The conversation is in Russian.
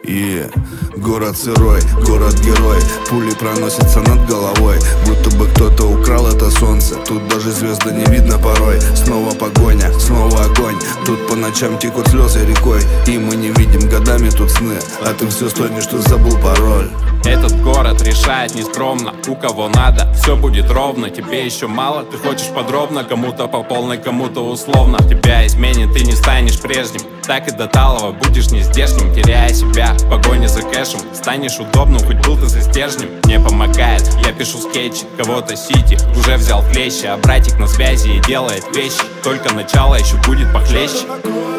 Город сырой, город-герой, пули проносятся над головой, будто бы кто-то украл это солнце. Тут даже звезды не видно порой. Снова погоня, снова огонь. Тут по ночам текут слезы рекой, и мы не видим годами тут сны, а ты все стонешь, что забыл пароль. Этот город решает нескромно, у кого надо, все будет ровно. Тебе еще мало, ты хочешь подробно, кому-то по полной, кому-то условно. Тебя изменит, ты не станешь прежним, так и до талого будешь нездешним. Теряя себя в погоне за кэшем, станешь удобным, хоть был ты за стержнем. Мне помогает, я пишу скетчи, кого-то сити уже взял клещи, а братик на связи и делает вещи. Только начало еще будет похлеще.